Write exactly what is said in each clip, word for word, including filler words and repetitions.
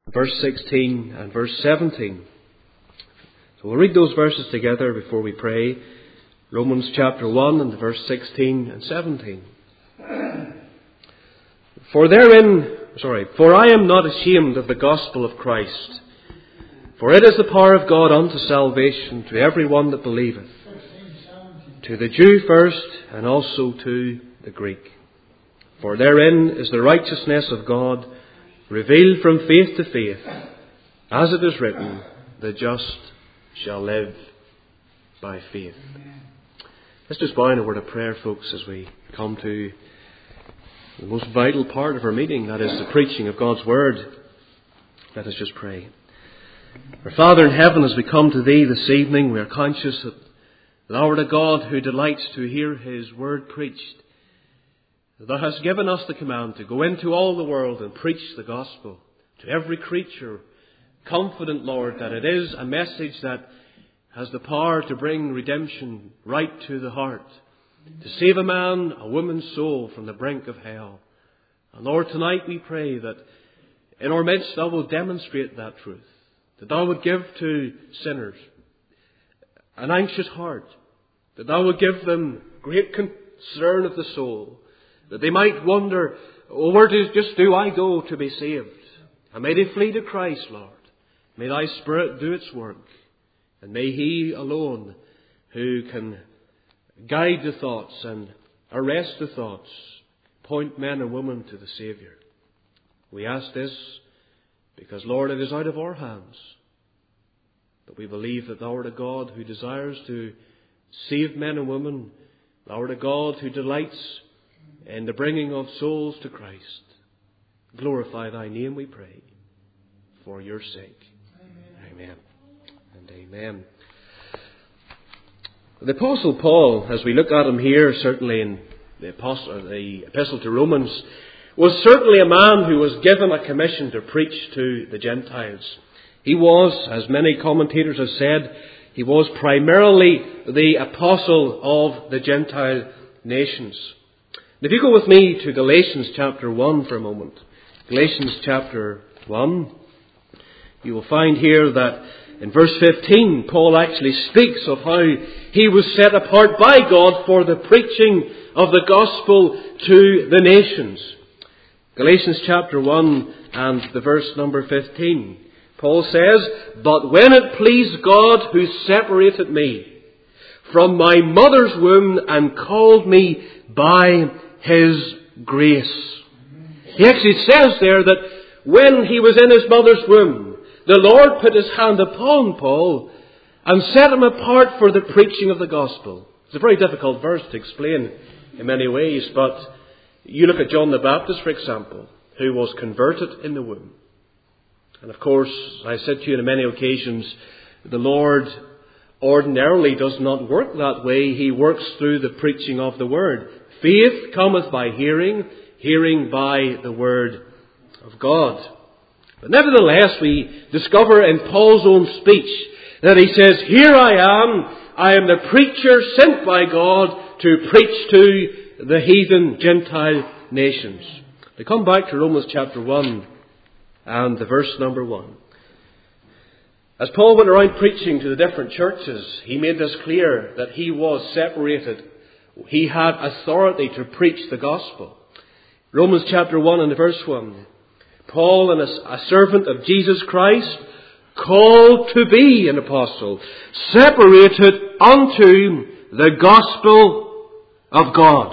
verse sixteen and verse seventeen. So we'll read those verses together before we pray. Romans chapter one and verse sixteen and seventeen. For therein, sorry, for I am not ashamed of the gospel of Christ, for it is the power of God unto salvation to every one that believeth, to the Jew first, and also to the Greek. For therein is the righteousness of God revealed from faith to faith, as it is written, the just shall live by faith. Let's just bow in a word of prayer, folks, as we come to the most vital part of our meeting, that is the preaching of God's Word. Let us just pray. Our Father in heaven, as we come to Thee this evening, we are conscious that Thou art a God who delights to hear His Word preached. Thou hast given us the command to go into all the world and preach the gospel to every creature, confident, Lord, that it is a message that has the power to bring redemption right to the heart, to save a man, a woman's soul from the brink of hell. And Lord, tonight we pray that in our midst Thou will demonstrate that truth, that Thou would give to sinners an anxious heart, that Thou would give them great concern of the soul, that they might wonder, oh, where do, just do I go to be saved? And may they flee to Christ, Lord. May Thy Spirit do its work. And may He alone who can guide the thoughts and arrest the thoughts, point men and women to the Saviour. We ask this because, Lord, it is out of our hands. But we believe that Thou art a God who desires to save men and women. Thou art a God who delights in the bringing of souls to Christ. Glorify Thy name, we pray, for Your sake. Amen. Amen. And amen. The Apostle Paul, as we look at him here, certainly in the, Apostle, the Epistle to Romans, was certainly a man who was given a commission to preach to the Gentiles. He was, as many commentators have said, he was primarily the apostle of the Gentile nations. If you go with me to Galatians chapter one for a moment. Galatians chapter one. You will find here that in verse fifteen, Paul actually speaks of how he was set apart by God for the preaching of the gospel to the nations. Galatians chapter one and the verse number fifteen. Paul says, "But when it pleased God who separated me from my mother's womb and called me by His grace." He actually says there that when he was in his mother's womb, the Lord put His hand upon Paul and set him apart for the preaching of the gospel. It's a very difficult verse to explain in many ways, but you look at John the Baptist, for example, who was converted in the womb. And of course, I said to you on many occasions, the Lord ordinarily does not work that way. He works through the preaching of the Word. Faith cometh by hearing, hearing by the Word of God. But nevertheless, we discover in Paul's own speech that he says, "Here I am, I am the preacher sent by God to preach to the heathen Gentile nations." To come back to Romans chapter one and the verse number one. As Paul went around preaching to the different churches, he made this clear that he was separated. He had authority to preach the gospel. Romans chapter one and verse one. Paul, and a servant of Jesus Christ, called to be an apostle, separated unto the gospel of God.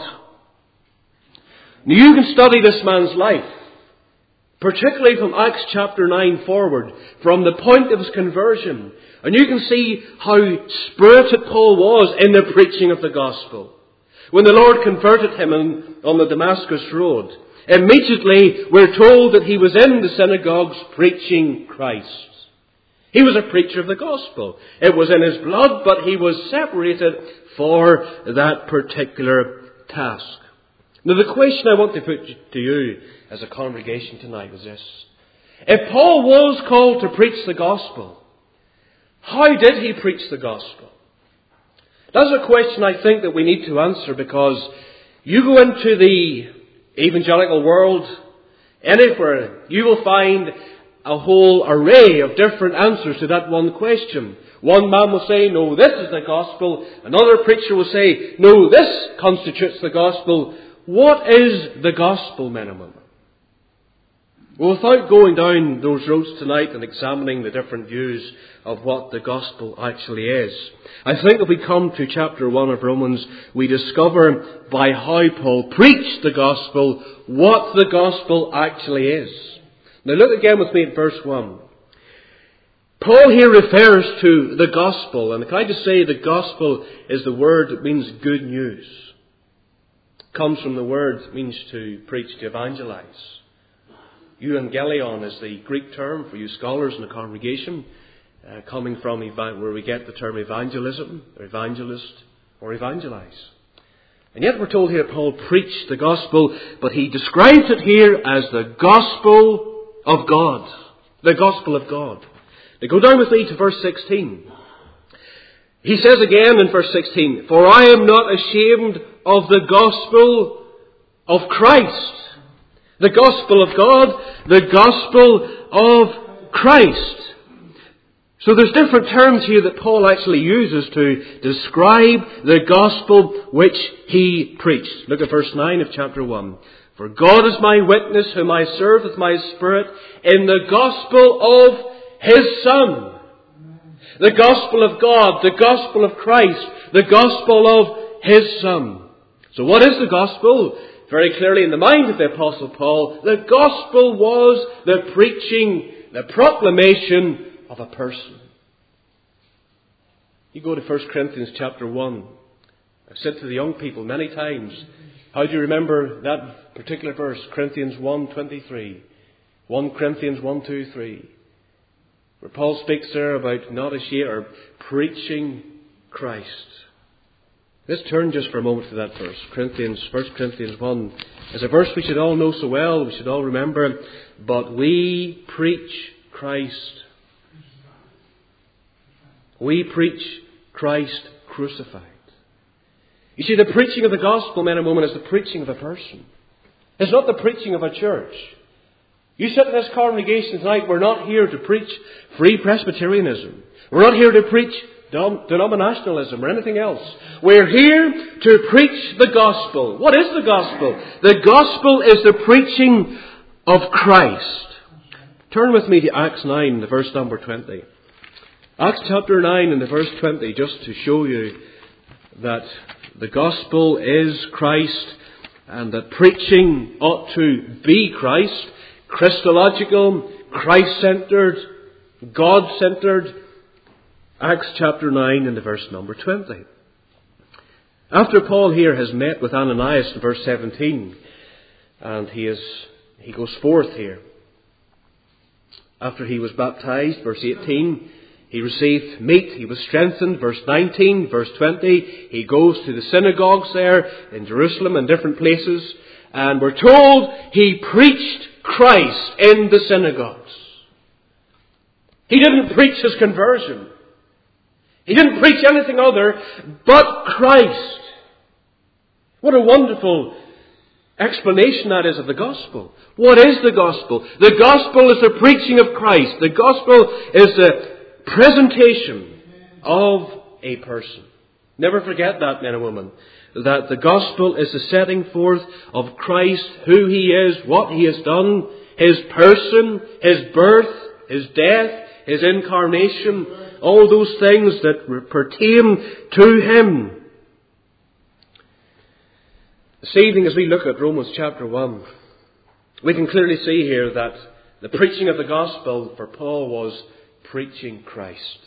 Now you can study this man's life, particularly from Acts chapter nine forward, from the point of his conversion. And you can see how spirited Paul was in the preaching of the gospel. When the Lord converted him on the Damascus road, immediately we're told that he was in the synagogues preaching Christ. He was a preacher of the gospel. It was in his blood, but he was separated for that particular task. Now the question I want to put to you as a congregation tonight is this. If Paul was called to preach the gospel, how did he preach the gospel? That's a question I think that we need to answer, because you go into the evangelical world, anywhere, you will find a whole array of different answers to that one question. One man will say, no, this is the gospel. Another preacher will say, no, this constitutes the gospel. What is the gospel, men and women? Well, without going down those roads tonight and examining the different views of what the gospel actually is, I think if we come to chapter one of Romans, we discover by how Paul preached the gospel what the gospel actually is. Now look again with me at verse one. Paul here refers to the gospel, and can I just say the gospel is the word that means good news. It comes from the word that means to preach, to evangelize. Euangelion is the Greek term for you scholars in the congregation, uh, coming from ev- where we get the term evangelism, or evangelist, or evangelize. And yet we're told here Paul preached the gospel, but he describes it here as the gospel of God. The gospel of God. Now go down with me to verse sixteen. He says again in verse sixteen, for I am not ashamed of the gospel of Christ. The gospel of God, the gospel of Christ. So there's different terms here that Paul actually uses to describe the gospel which he preached. Look at verse nine of chapter one. For God is my witness, whom I serve with my spirit, in the gospel of His Son. The gospel of God, the gospel of Christ, the gospel of His Son. So what is the gospel? Very clearly in the mind of the Apostle Paul, the gospel was the preaching, the proclamation of a person. You go to First Corinthians chapter one. I've said to the young people many times, how do you remember that particular verse? Corinthians one twenty-three. First Corinthians one, two, three. Where Paul speaks there about not ashamed or preaching Christ. Let's turn just for a moment to that verse. Corinthians, First Corinthians one is a verse we should all know so well, we should all remember. But we preach Christ. We preach Christ crucified. You see, the preaching of the gospel, men and women, is the preaching of a person. It's not the preaching of a church. You sit in this congregation tonight, we're not here to preach free Presbyterianism. We're not here to preach denominationalism or anything else. We're here to preach the gospel. What is the gospel? The gospel is the preaching of Christ. Turn with me to Acts nine, the verse number twenty. Acts chapter nine and the verse twenty, just to show you that the gospel is Christ and that preaching ought to be Christ, Christological, Christ-centered, God-centered. Acts chapter nine and the verse number twenty. After Paul here has met with Ananias in verse seventeen, and he is he goes forth here. After he was baptized, verse eighteen, he received meat, he was strengthened, verse nineteen, verse twenty, he goes to the synagogues there in Jerusalem and different places, and we're told he preached Christ in the synagogues. He didn't preach his conversion. He didn't preach anything other but Christ. What a wonderful explanation that is of the gospel. What is the gospel? The gospel is the preaching of Christ. The gospel is the presentation of a person. Never forget that, men and women, that the gospel is the setting forth of Christ, who He is, what He has done, His person, His birth, His death, His incarnation, all those things that pertain to Him. This evening, as we look at Romans chapter one, we can clearly see here that the preaching of the gospel for Paul was preaching Christ.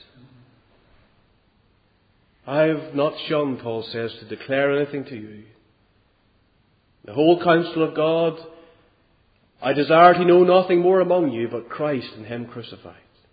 I have not shunned, Paul says, to declare anything to you. The whole counsel of God, I desire to know nothing more among you but Christ and Him crucified.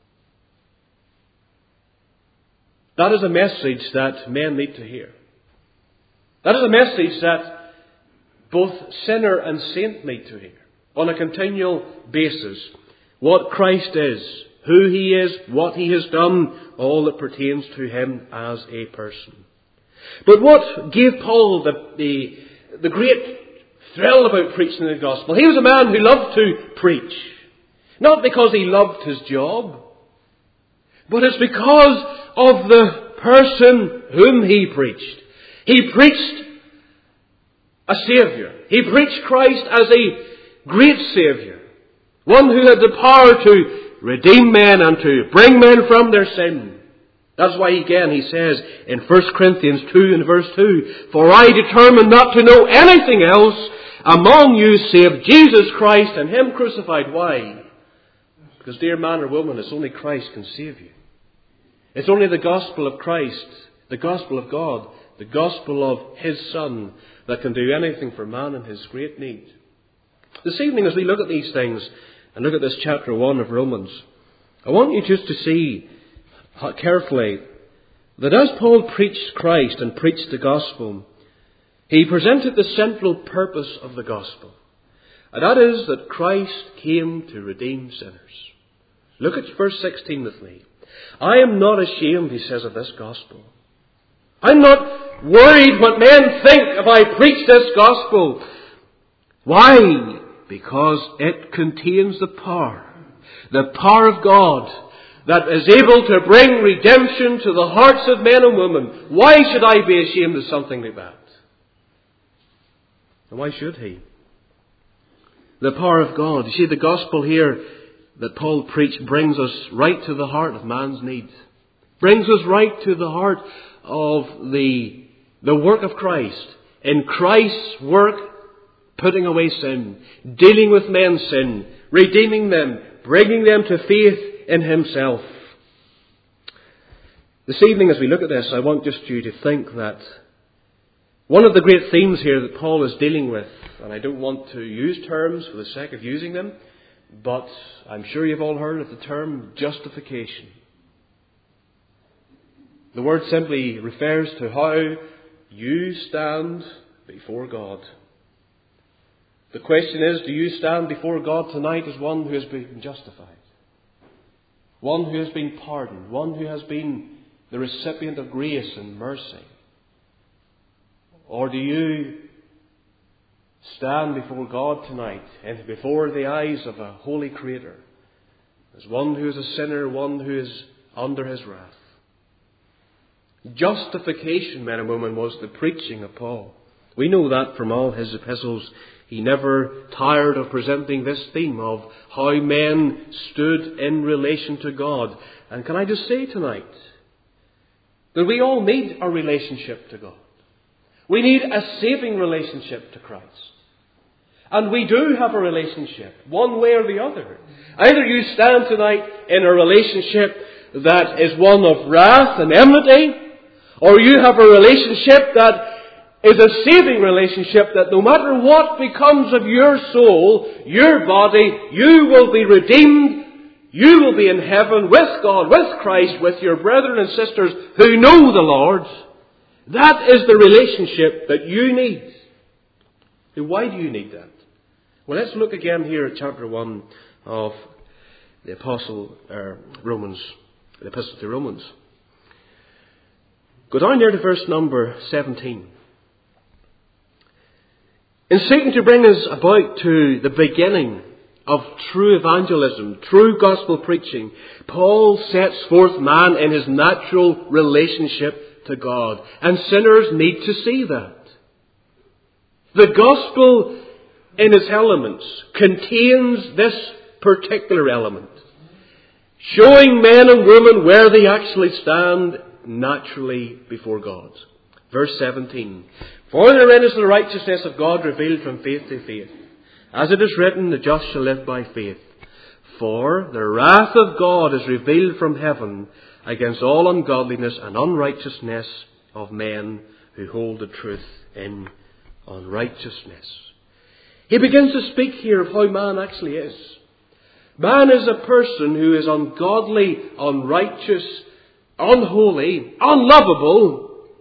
That is a message that men need to hear. That is a message that both sinner and saint need to hear on a continual basis. What Christ is, who He is, what He has done, all that pertains to Him as a person. But what gave Paul the, the, the great thrill about preaching the gospel? He was a man who loved to preach. Not because he loved his job, but it's because of the person whom he preached. He preached a Saviour. He preached Christ as a great Saviour. One who had the power to redeem men and to bring men from their sin. That's why again he says in First Corinthians two and verse two, "For I determined not to know anything else among you save Jesus Christ and Him crucified." Why? Because, dear man or woman, it's only Christ can save you. It's only the gospel of Christ, the gospel of God, the gospel of His Son that can do anything for man in his great need. This evening, as we look at these things and look at this chapter one of Romans, I want you just to see carefully that as Paul preached Christ and preached the gospel, he presented the central purpose of the gospel. And that is that Christ came to redeem sinners. Look at verse sixteen with me. "I am not ashamed," he says, "of this gospel." I'm not worried what men think if I preach this gospel. Why? Because it contains the power, the power of God that is able to bring redemption to the hearts of men and women. Why should I be ashamed of something like that? And why should he? The power of God. You see, the gospel here that Paul preached brings us right to the heart of man's needs. Brings us right to the heart of the, the work of Christ. In Christ's work, putting away sin, dealing with men's sin, redeeming them, bringing them to faith in Himself. This evening, as we look at this, I want just you to think that one of the great themes here that Paul is dealing with, and I don't want to use terms for the sake of using them, but I'm sure you've all heard of the term justification. The word simply refers to how you stand before God. The question is, do you stand before God tonight as one who has been justified? One who has been pardoned? One who has been the recipient of grace and mercy? Or do you stand before God tonight and before the eyes of a holy Creator as one who is a sinner, one who is under His wrath? Justification, men and women, was the preaching of Paul. We know that from all his epistles. He never tired of presenting this theme of how men stood in relation to God. And can I just say tonight that we all need a relationship to God. We need a saving relationship to Christ. And we do have a relationship, one way or the other. Either you stand tonight in a relationship that is one of wrath and enmity, or you have a relationship that is a saving relationship that no matter what becomes of your soul, your body, you will be redeemed. You will be in heaven with God, with Christ, with your brethren and sisters who know the Lord. That is the relationship that you need. So why do you need that? Well, let's look again here at chapter one of the Apostle uh, Romans, the Epistle to Romans. Go down there to verse number seventeen. In seeking to bring us about to the beginning of true evangelism, true gospel preaching, Paul sets forth man in his natural relationship to God. And sinners need to see that. The gospel in its elements contains this particular element, showing men and women where they actually stand naturally before God. Verse seventeen. For therein is the righteousness of God revealed from faith to faith. As it is written, the just shall live by faith. For the wrath of God is revealed from heaven against all ungodliness and unrighteousness of men who hold the truth in unrighteousness. He begins to speak here of how man actually is. Man is a person who is ungodly, unrighteous, unholy, unlovable.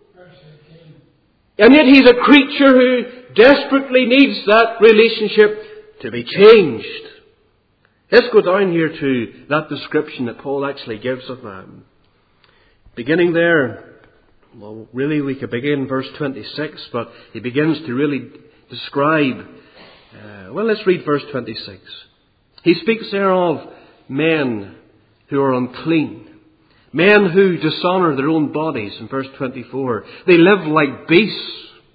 And yet he's a creature who desperately needs that relationship to be changed. Let's go down here to that description that Paul actually gives of man. Beginning there, well, really we could begin in verse twenty-six, but he begins to really describe. Uh, well, let's read verse twenty-six. He speaks there of men who are unclean. Men who dishonour their own bodies in verse twenty-four. They live like beasts.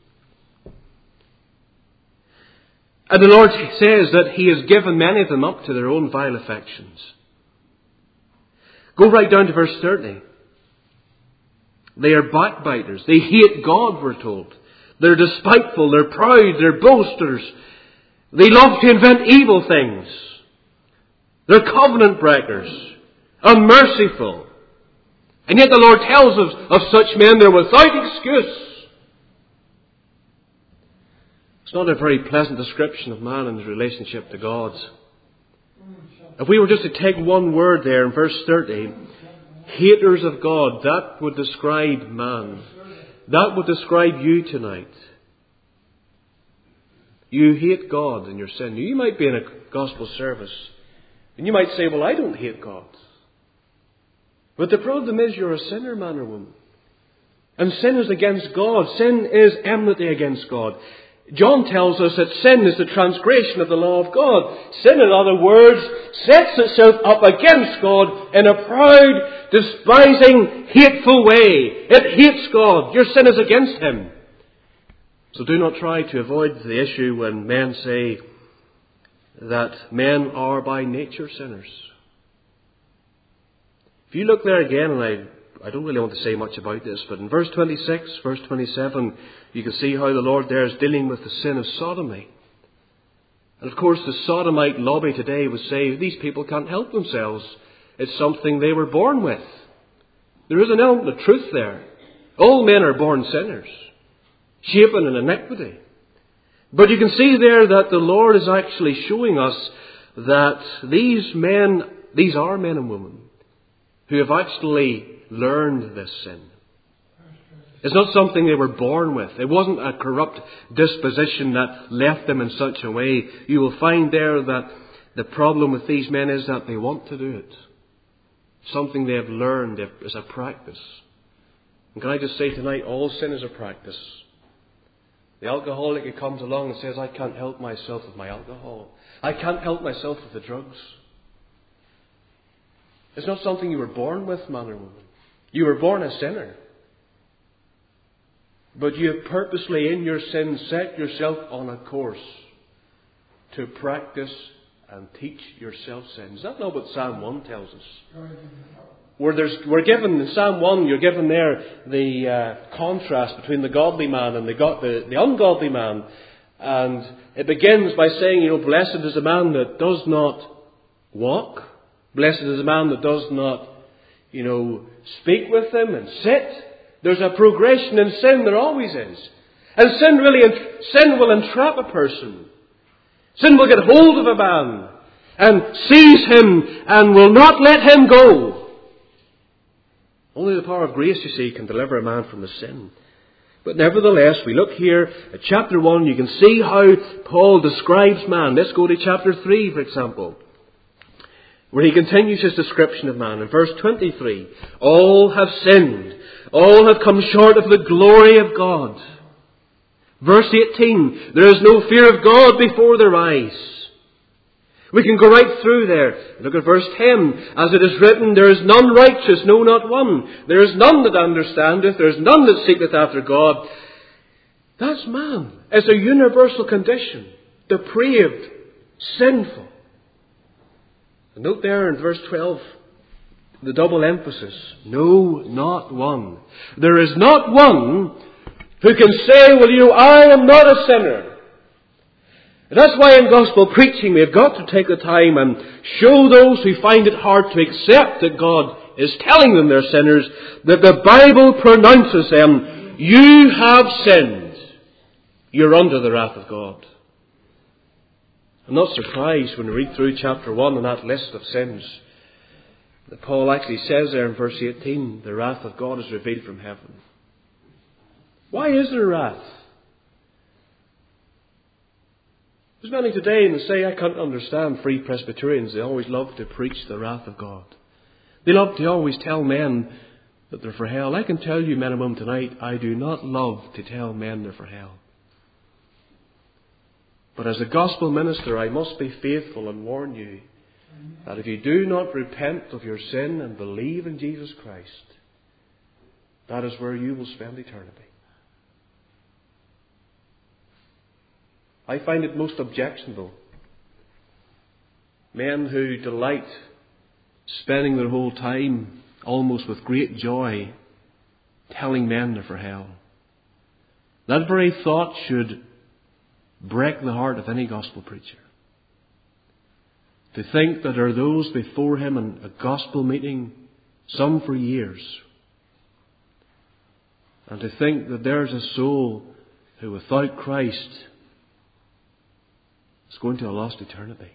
And the Lord says that He has given many of them up to their own vile affections. Go right down to verse thirty. They are backbiters. They hate God, we're told. They're despiteful. They're proud. They're boasters. They love to invent evil things. They're covenant breakers. Unmerciful. And yet the Lord tells us of such men they're without excuse. It's not a very pleasant description of man in his relationship to God. If we were just to take one word there in verse thirty, haters of God, that would describe man. That would describe you tonight. You hate God in your sin. You might be in a gospel service and you might say, well, I don't hate God. But the problem is you're a sinner, man or woman. And sin is against God. Sin is enmity against God. John tells us that sin is the transgression of the law of God. Sin, in other words, sets itself up against God in a proud, despising, hateful way. It hates God. Your sin is against Him. So do not try to avoid the issue when men say that men are by nature sinners. If you look there again, and I, I don't really want to say much about this, but in verse twenty-six, verse twenty-seven, you can see how the Lord there is dealing with the sin of sodomy. And of course the sodomite lobby today would say, these people can't help themselves. It's something they were born with. There is an element of truth there. All men are born sinners, shapen in iniquity. But you can see there that the Lord is actually showing us that these men, these are men and women who have actually learned this sin. It's not something they were born with. It wasn't a corrupt disposition that left them in such a way. You will find there that the problem with these men is that they want to do it. Something they have learned is a practice. And can I just say tonight, all sin is a practice. The alcoholic who comes along and says, I can't help myself with my alcohol. I can't help myself with the drugs. It's not something you were born with, man or woman. You were born a sinner. But you have purposely in your sin set yourself on a course to practice and teach yourself sin. Is that not what Psalm one tells us? Where there's, we're given, in Psalm one, you're given there the uh, contrast between the godly man and the, go- the, the ungodly man. And it begins by saying, you know, blessed is the man that does not walk. Blessed is the man that does not, you know, speak with them and sit. There's a progression in sin, there always is. And sin really, sin will entrap a person. Sin will get hold of a man and seize him and will not let him go. Only the power of grace, you see, can deliver a man from his sin. But nevertheless, we look here at chapter one, you can see how Paul describes man. Let's go to chapter three, for example, where he continues his description of man. In verse twenty-three, all have sinned. All have come short of the glory of God. Verse eighteen, there is no fear of God before their eyes. We can go right through there. Look at verse ten. As it is written, there is none righteous, no, not one. There is none that understandeth. There is none that seeketh after God. That's man. It's a universal condition. Depraved. Sinful. And note there in verse twelve, the double emphasis. No, not one. There is not one who can say, well, you know, I am not a sinner. And that's why in gospel preaching we have got to take the time and show those who find it hard to accept that God is telling them they're sinners, that the Bible pronounces them, you have sinned. You're under the wrath of God. I'm not surprised when we read through chapter one and that list of sins that Paul actually says there in verse eighteen, the wrath of God is revealed from heaven. Why is there wrath? There's many today and they say, I can't understand Free Presbyterians. They always love to preach the wrath of God. They love to always tell men that they're for hell. I can tell you, men and women, tonight, I do not love to tell men they're for hell. But as a gospel minister, I must be faithful and warn you that if you do not repent of your sin and believe in Jesus Christ, that is where you will spend eternity. I find it most objectionable. Men who delight spending their whole time, almost with great joy, telling men they're for hell. That very thought should break the heart of any gospel preacher. To think that there are those before him in a gospel meeting, some for years, and to think that there's a soul who without Christ is going to a lost eternity.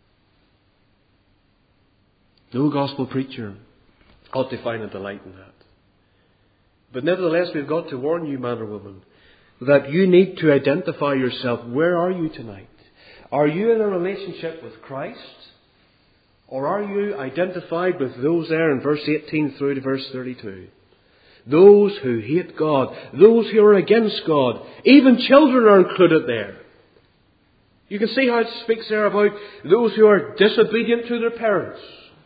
No gospel preacher ought to find a delight in that. But nevertheless, we've got to warn you, man or woman, that you need to identify yourself. Where are you tonight? Are you in a relationship with Christ? Or are you identified with those there in verse eighteen through to verse thirty-two? Those who hate God, those who are against God, even children are included there. You can see how it speaks there about those who are disobedient to their parents.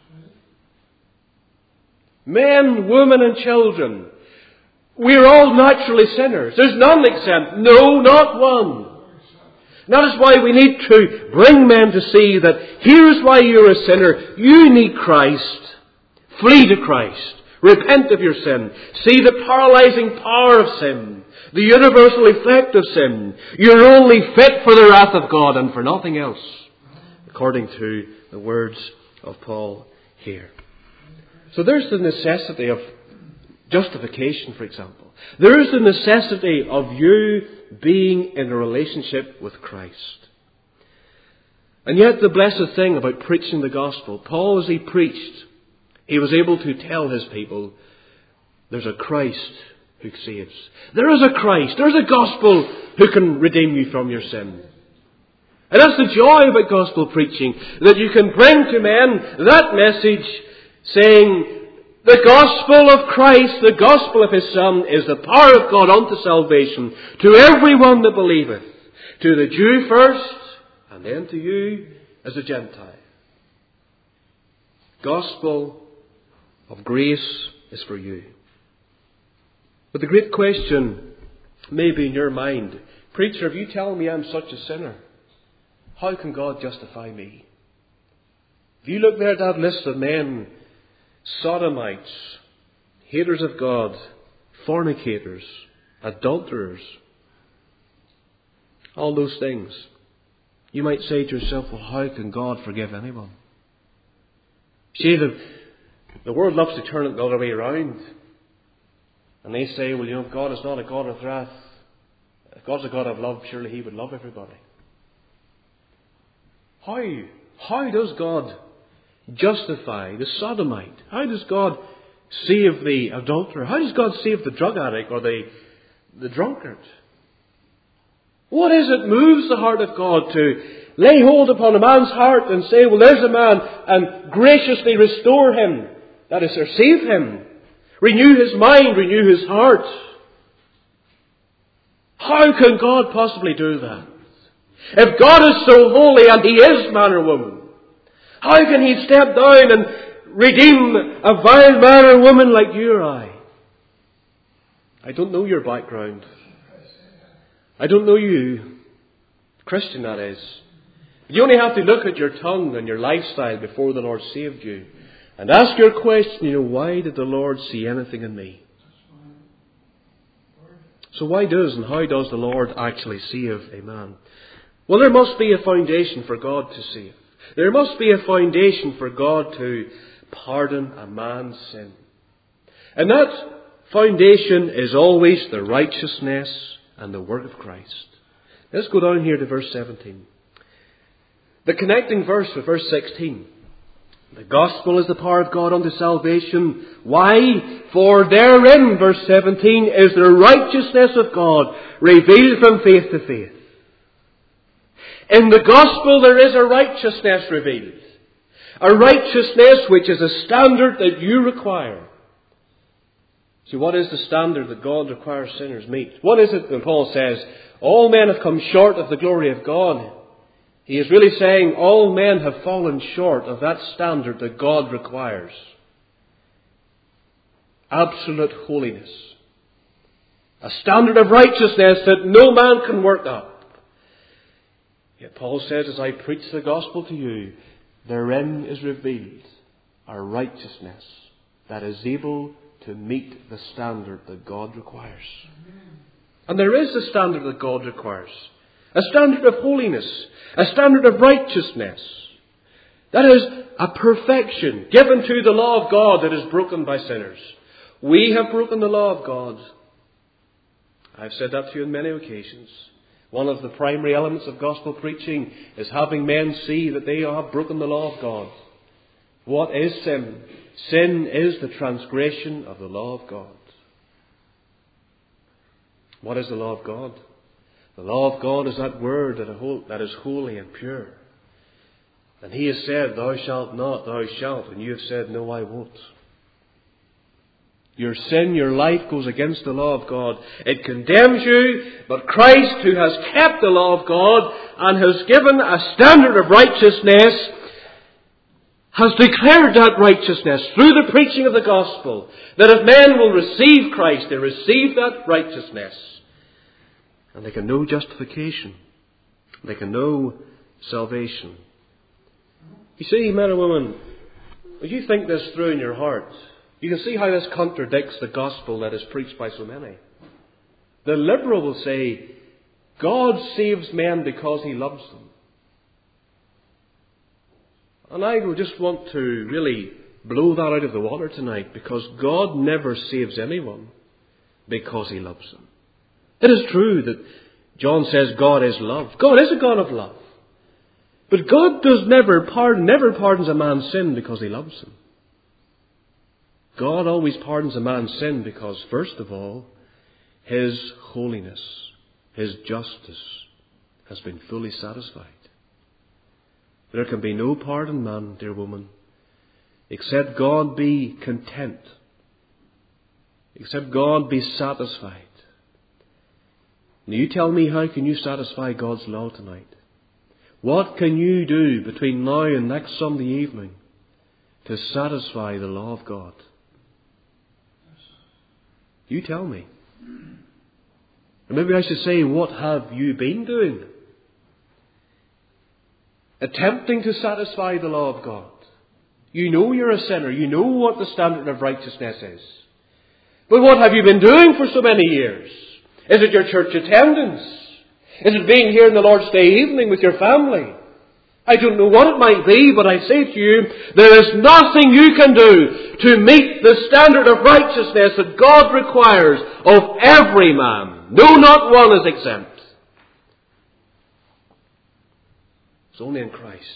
Men, women and children. We're all naturally sinners. There's none exempt. No, not one. That is why we need to bring men to see that here's why you're a sinner. You need Christ. Flee to Christ. Repent of your sin. See the paralyzing power of sin. The universal effect of sin. You're only fit for the wrath of God and for nothing else, according to the words of Paul here. So there's the necessity of justification, for example. There is the necessity of you being in a relationship with Christ. And yet the blessed thing about preaching the gospel, Paul, as he preached, he was able to tell his people, there's a Christ who saves. There is a Christ, there's a gospel who can redeem you from your sin. And that's the joy about gospel preaching, that you can bring to men that message saying, the gospel of Christ, the gospel of His Son, is the power of God unto salvation to everyone that believeth. To the Jew first, and then to you as a Gentile. Gospel of grace is for you. But the great question may be in your mind, preacher, if you tell me I'm such a sinner, how can God justify me? If you look there at that list of men, sodomites, haters of God, fornicators, adulterers, all those things, you might say to yourself, well, how can God forgive anyone? See, the, the world loves to turn it the other way around. And they say, well, you know, God is not a God of wrath. If God's a God of love, surely He would love everybody. How? How does God justify the sodomite? How does God save the adulterer? How does God save the drug addict or the, the drunkard? What is it moves the heart of God to lay hold upon a man's heart and say, well, there's a man, and graciously restore him, that is, or save him, renew his mind, renew his heart? How can God possibly do that? If God is so holy, and He is, man or woman, how can He step down and redeem a vile man or woman like you or I? I don't know your background. I don't know you. Christian, that is. You only have to look at your tongue and your lifestyle before the Lord saved you. And ask your question, you know, why did the Lord see anything in me? So why does and how does the Lord actually save a man? Well, there must be a foundation for God to save. There must be a foundation for God to pardon a man's sin. And that foundation is always the righteousness and the work of Christ. Let's go down here to verse seventeen. The connecting verse with verse sixteen. The gospel is the power of God unto salvation. Why? For therein, verse seventeen, is the righteousness of God revealed from faith to faith. In the gospel there is a righteousness revealed. A righteousness which is a standard that you require. See, what is the standard that God requires sinners meet? What is it when Paul says, all men have come short of the glory of God? He is really saying all men have fallen short of that standard that God requires. Absolute holiness. A standard of righteousness that no man can work up. Yet Paul says, as I preach the gospel to you, therein is revealed a righteousness that is able to meet the standard that God requires. And there is a standard that God requires. A standard of holiness. A standard of righteousness. That is a perfection given to the law of God that is broken by sinners. We have broken the law of God. I've said that to you on many occasions. One of the primary elements of gospel preaching is having men see that they have broken the law of God. What is sin? Sin is the transgression of the law of God. What is the law of God? The law of God is that word that is holy and pure. And He has said, thou shalt not, thou shalt. And you have said, no, I won't. Your sin, your life goes against the law of God. It condemns you, but Christ, who has kept the law of God and has given a standard of righteousness, has declared that righteousness through the preaching of the gospel, that if men will receive Christ, they receive that righteousness. And they can know justification. They can know salvation. You see, men and women, as you think this through in your heart, you can see how this contradicts the gospel that is preached by so many. The liberal will say, God saves men because He loves them. And I will just want to really blow that out of the water tonight, because God never saves anyone because He loves them. It is true that John says God is love. God is a God of love. But God does never pardon, never pardons a man's sin because He loves him. God always pardons a man's sin because, first of all, His holiness, His justice has been fully satisfied. There can be no pardon, man, dear woman, except God be content, except God be satisfied. Now you tell me, how can you satisfy God's law tonight? What can you do between now and next Sunday evening to satisfy the law of God? You tell me. Or maybe I should say, what have you been doing? Attempting to satisfy the law of God. You know you're a sinner. You know what the standard of righteousness is. But what have you been doing for so many years? Is it your church attendance? Is it being here on the Lord's Day evening with your family? I don't know what it might be, but I say to you, there is nothing you can do to meet the standard of righteousness that God requires of every man. No, not one is exempt. It's only in Christ.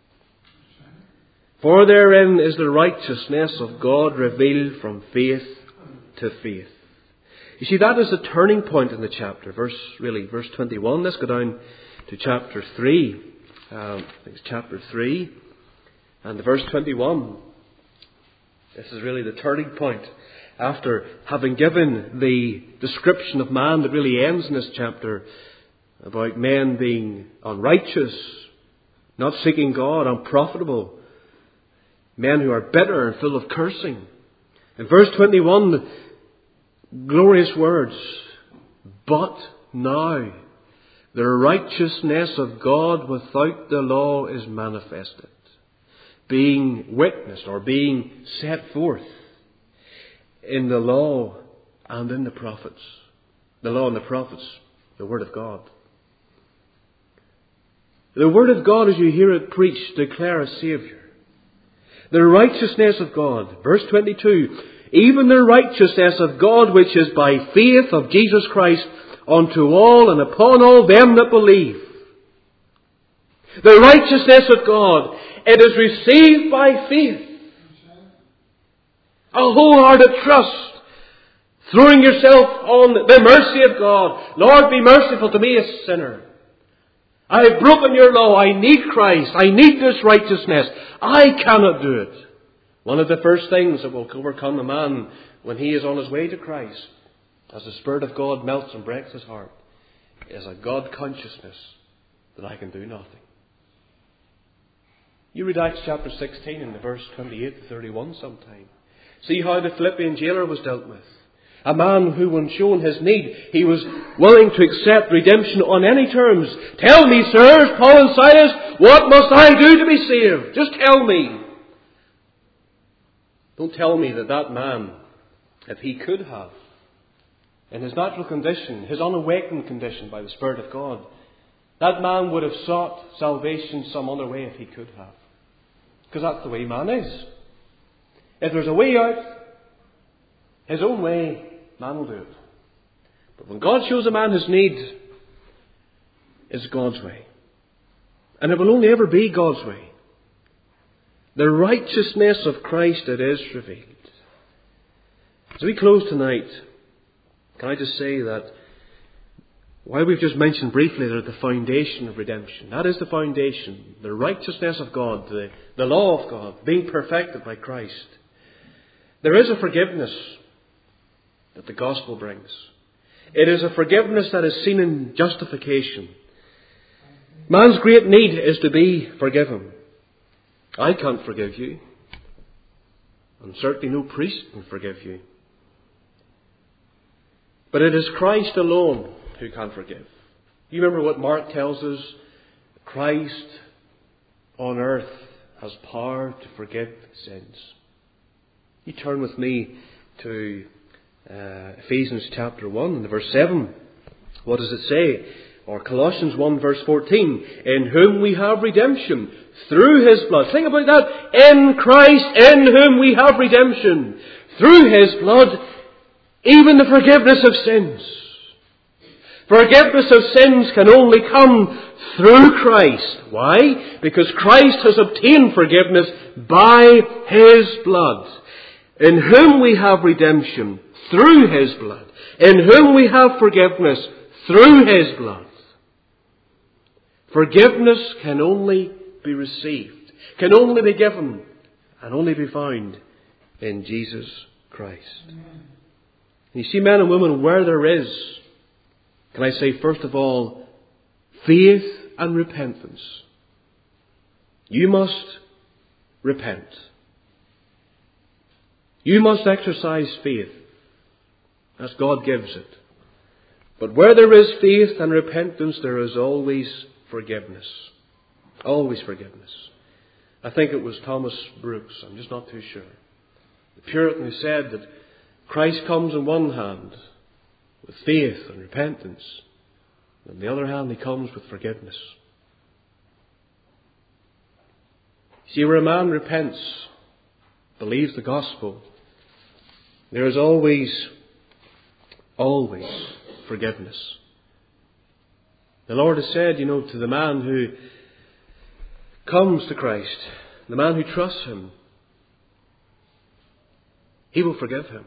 For therein is the righteousness of God revealed from faith to faith. You see, that is the turning point in the chapter. Verse, really, verse twenty-one. Let's go down to chapter three. Um, I think it's chapter three. And the verse twenty-one. This is really the turning point. After having given the description of man that really ends in this chapter, about men being unrighteous, not seeking God, unprofitable, men who are bitter and full of cursing. In verse twenty-one, the glorious words, but now the righteousness of God without the law is manifested, being witnessed or being set forth in the law and in the prophets. The law and the prophets, the Word of God. The Word of God, as you hear it preached, declare a Saviour. The righteousness of God. Verse twenty-two. Even the righteousness of God which is by faith of Jesus Christ unto all and upon all them that believe. The righteousness of God, it is received by faith. A wholehearted trust. Throwing yourself on the mercy of God. Lord, be merciful to me, a sinner. I have broken your law. I need Christ. I need this righteousness. I cannot do it. One of the first things that will overcome a man when he is on his way to Christ, as the Spirit of God melts and breaks his heart, is a God consciousness that I can do nothing. You read Acts chapter sixteen and the verse twenty-eight to thirty-one sometime. See how the Philippian jailer was dealt with. A man who, when shown his need, he was willing to accept redemption on any terms. Tell me, sirs, Paul and Silas, what must I do to be saved? Just tell me. Don't tell me that that man, if he could have, in his natural condition, his unawakened condition by the Spirit of God, that man would have sought salvation some other way if he could have. Because that's the way man is. If there's a way out, his own way, man will do it. But when God shows a man his need, it's God's way. And it will only ever be God's way. The righteousness of Christ that is revealed. As we close tonight, can I just say that while we've just mentioned briefly that the foundation of redemption, that is the foundation, the righteousness of God, the, the law of God, being perfected by Christ, there is a forgiveness that the gospel brings. It is a forgiveness that is seen in justification. Man's great need is to be forgiven. I can't forgive you. And certainly no priest can forgive you. But it is Christ alone who can forgive. You remember what Mark tells us? Christ on earth has power to forgive sins. You turn with me to uh, Ephesians chapter one and verse seven. What does it say? Or Colossians one verse fourteen. In whom we have redemption through His blood. Think about that. In Christ, in whom we have redemption. Through His blood, even the forgiveness of sins. Forgiveness of sins can only come through Christ. Why? Because Christ has obtained forgiveness by His blood. In whom we have redemption through His blood. In whom we have forgiveness through His blood. Forgiveness can only be received, can only be given, and only be found in Jesus Christ. Amen. You see, men and women, where there is, can I say, first of all, faith and repentance. You must repent. You must exercise faith as God gives it. But where there is faith and repentance, there is always forgiveness. Always forgiveness. I think it was Thomas Brooks, I'm just not too sure. The Puritan who said that Christ comes on one hand with faith and repentance. On the other hand, He comes with forgiveness. See, where a man repents, believes the gospel, there is always, always forgiveness. The Lord has said, you know, to the man who comes to Christ, the man who trusts Him, He will forgive him.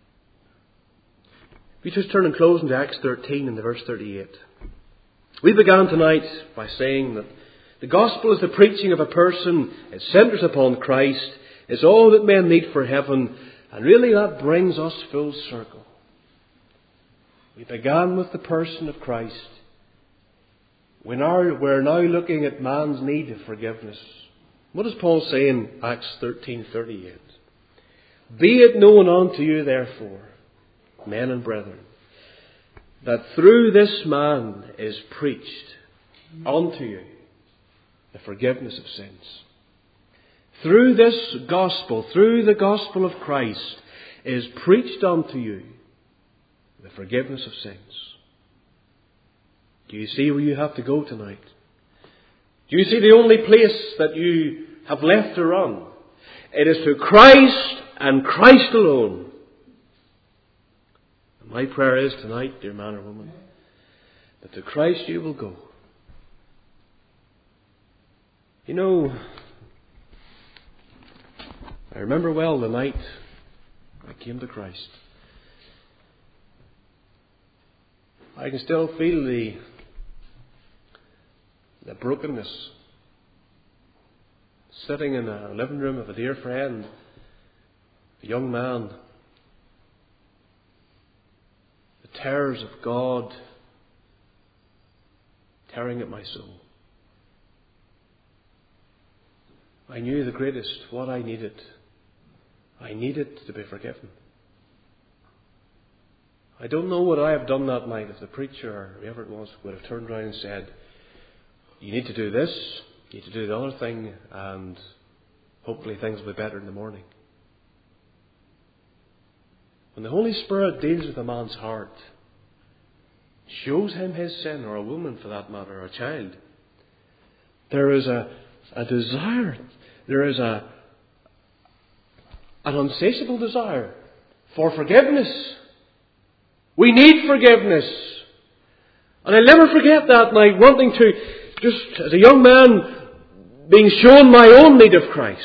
We just turn and close into Acts thirteen and the verse thirty-eight. We began tonight by saying that the gospel is the preaching of a person. It centres upon Christ. It's all that men need for heaven. And really that brings us full circle. We began with the person of Christ. We now, we're now looking at man's need of forgiveness. What does Paul say in Acts thirteen thirty-eight? Be it known unto you, therefore, men and brethren, that through this man is preached unto you the forgiveness of sins. Through this gospel, through the gospel of Christ, is preached unto you the forgiveness of sins. Do you see where you have to go tonight? Do you see the only place that you have left to run? It is to Christ and Christ alone. And my prayer is tonight, dear man or woman, that to Christ you will go. You know, I remember well the night I came to Christ. I can still feel the the brokenness. Sitting in a living room of a dear friend, a young man, the terrors of God tearing at my soul. I knew the greatest, what I needed. I needed to be forgiven. I don't know what I have done that night if the preacher or whoever it was would have turned around and said, you need to do this, you need to do the other thing, and hopefully things will be better in the morning. When the Holy Spirit deals with a man's heart, shows him his sin, or a woman for that matter, or a child, there is a, a desire, there is a an insatiable desire for forgiveness. We need forgiveness. And I'll never forget that night, wanting to, just as a young man, being shown my own need of Christ.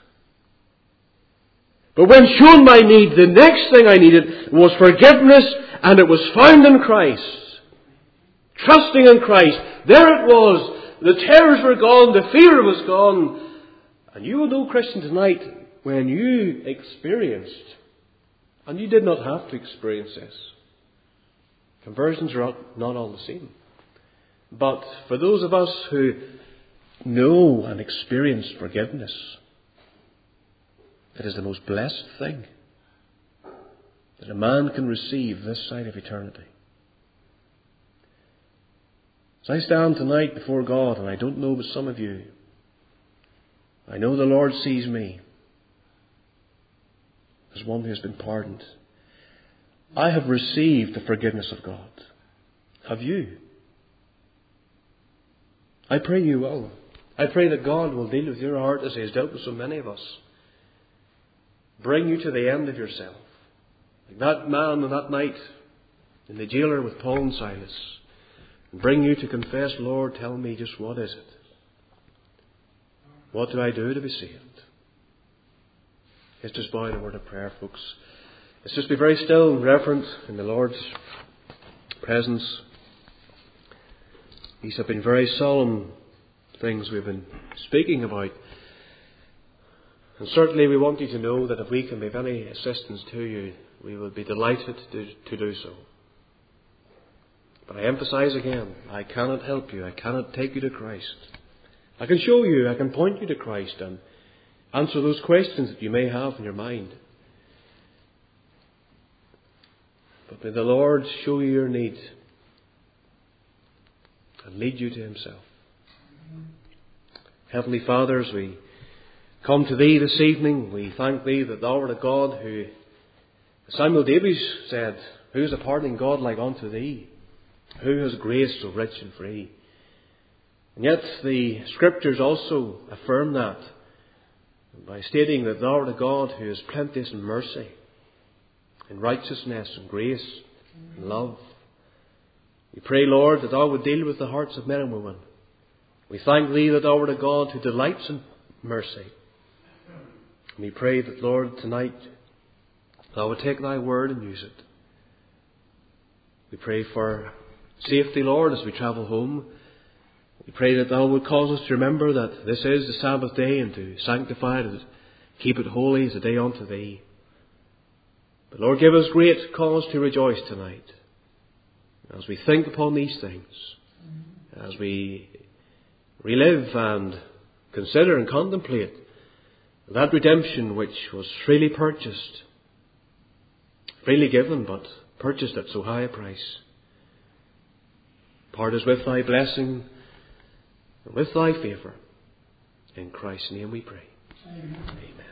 But when shown my need, the next thing I needed was forgiveness, and it was found in Christ. Trusting in Christ. There it was. The terrors were gone, the fear was gone. And you will know, Christian, tonight, when you experienced, and you did not have to experience this. Conversions are not all the same. But for those of us who know and experience forgiveness, it is the most blessed thing that a man can receive this side of eternity. As I stand tonight before God, and I don't know about some of you, I know the Lord sees me as one who has been pardoned. I have received the forgiveness of God. Have you? I pray you will. I pray that God will deal with your heart as He has dealt with so many of us. Bring you to the end of yourself. Like that man on that night in the jailer with Paul and Silas. And bring you to confess, Lord, tell me just what is it? What do I do to be saved? Let's just bow in a word of prayer, folks. Let's just be very still and reverent in the Lord's presence. These have been very solemn things we've been speaking about. And certainly we want you to know that if we can be of any assistance to you, we will be delighted to, to do so. But I emphasize again, I cannot help you. I cannot take you to Christ. I can show you, I can point you to Christ and answer those questions that you may have in your mind. But may the Lord show you your need and lead you to Himself. Heavenly Father, as we come to Thee this evening, we thank Thee that Thou art a God who, Samuel Davies said, who is a pardoning God like unto Thee? Who has grace so rich and free? And yet the Scriptures also affirm that by stating that Thou art a God who is plenteous in mercy, in righteousness and grace and love. We pray, Lord, that Thou would deal with the hearts of men and women. We thank Thee that Thou art a God who delights in mercy. And we pray that, Lord, tonight Thou would take Thy word and use it. We pray for safety, Lord, as we travel home. We pray that Thou would cause us to remember that this is the Sabbath day and to sanctify it and keep it holy as a day unto Thee. But Lord, give us great cause to rejoice tonight as we think upon these things, as we relive and consider and contemplate that redemption which was freely purchased, freely given, but purchased at so high a price. Part us with Thy blessing and with Thy favour. In Christ's name we pray. Amen. Amen.